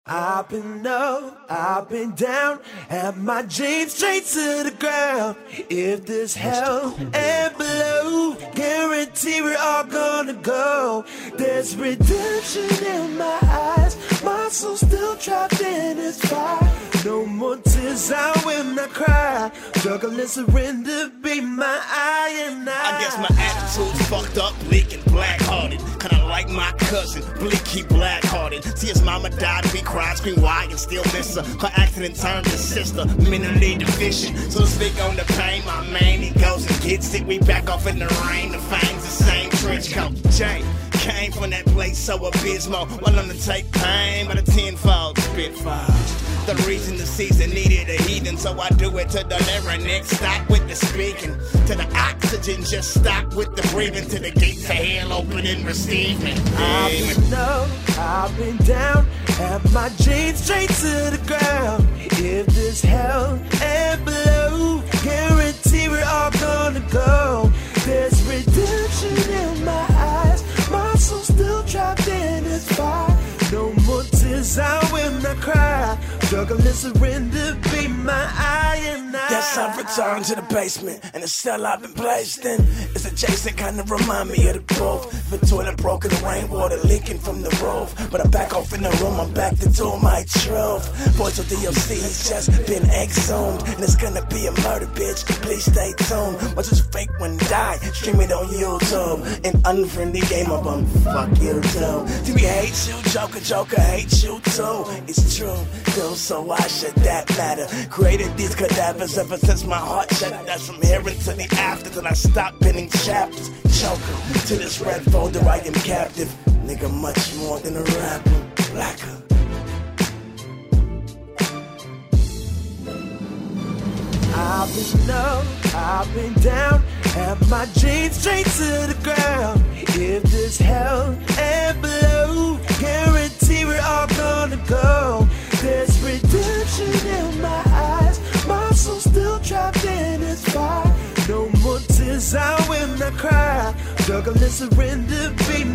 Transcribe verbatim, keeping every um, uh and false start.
I've been up, I've been down, have my jeans straight to the ground. If this hell and below, guarantee we're all gonna go. There's redemption in my eyes, my soul still trapped in its fire. No more tears, I will not cry. Struggle and surrender be my eye and I. I guess my attitude's fucked up, bleak and black-hearted. Kinda like my cousin, bleak, he black-hearted. See his mama died, we cried, scream why and still miss her. Her accident turned his sister, mentally deficient. So to speak on the pain, my man, he goes and gets it. We back off in the rain, the fangs the same trench coat. Jay came from that place so abysmal. Willing to take pain by the tenfold spitfire. The reason the season needed a heathen, so I do it to the lyrics. Stop with the speaking, to the oxygen, just stop with the breathing, to the gates of hell open and receive me. I've been up, I've been down, have my jeans straight to the ground. If this hell and below, guarantee we're all gonna go. There's redemption in my eyes, my soul still trapped in its fire. No more tears, I will not cry. Struggle and surrender be my eye and I. Guess I've returned to the basement, and the cell I've been placed in is adjacent, kinda remind me of the both. The toilet broken, the rainwater leaking from the roof. But I'm back off in the room, I'm back to do my truth. Voice of D L C has just been exhumed, and it's gonna be a murder, bitch. Please stay tuned. Watch this fake one die, stream it on YouTube. An unfriendly game of um, fuck you too. See, we hate you, Joker, Joker hates you too. It's true, though, so why should that matter? Created these cadavers ever since my heart shattered. That's from here into the after till I stop pinning chapters. Joker, to this red folder I am captive. Nigga, much more than a rapper. Blacker. I've been up, I've been down, have my jeans straight to the ground. If this hell and below, guarantee we're all gonna go. There's redemption in my eyes, my soul still trapped in its fire. No more tears, I will not cry. Struggle and surrender be